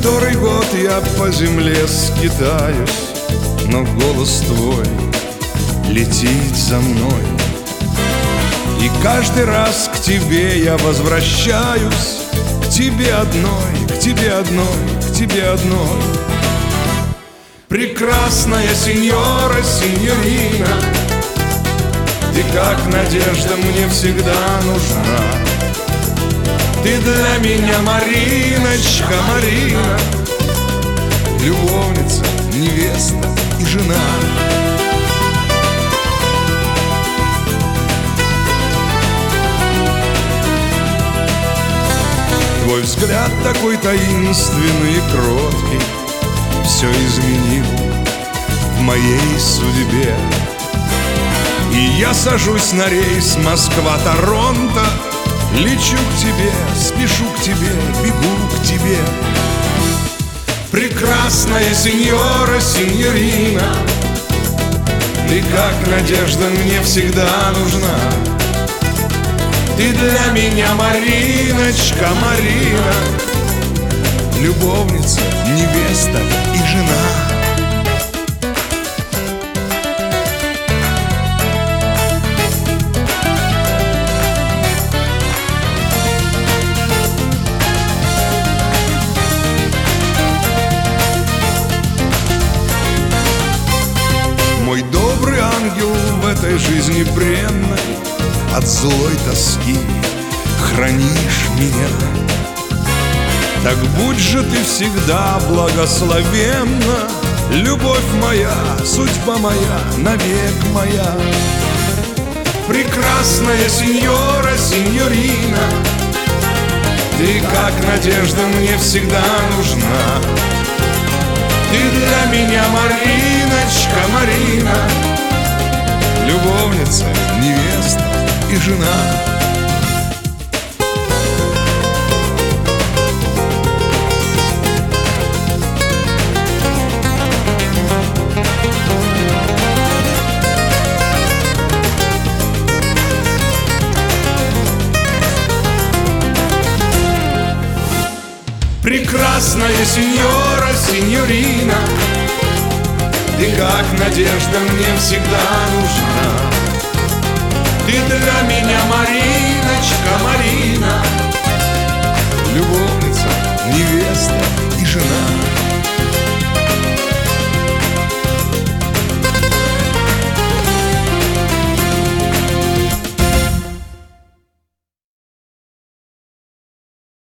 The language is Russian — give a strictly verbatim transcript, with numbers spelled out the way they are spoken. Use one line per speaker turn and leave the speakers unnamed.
который год я по земле скитаюсь, но голос твой летит за мной. И каждый раз к тебе я возвращаюсь, к тебе одной, к тебе одной, к тебе одной. Прекрасная сеньора, сеньорина, ты как надежда мне всегда нужна. Ты для меня Мариночка, Марина, любовница, невеста и жена. Твой взгляд такой таинственный и кроткий все изменил в моей судьбе. И я сажусь на рейс Москва-Торонто, лечу к тебе, спешу к тебе, бегу к тебе. Прекрасная сеньора, сеньорина, ты как надежда мне всегда нужна. Ты для меня Мариночка, Марина, любовница, невеста и жена. Мой добрый ангел в этой жизни бренной, от злой тоски хранишь меня. Так будь же ты всегда благословенна, любовь моя, судьба моя, навек моя. Прекрасная сеньора, сеньорина, ты как надежда мне всегда нужна. Ты для меня Мариночка, Марина, любовница, невеста и жена. Прекрасная сеньора, сеньорина, ты как надежда мне всегда нужна. Ты для меня Мариночка,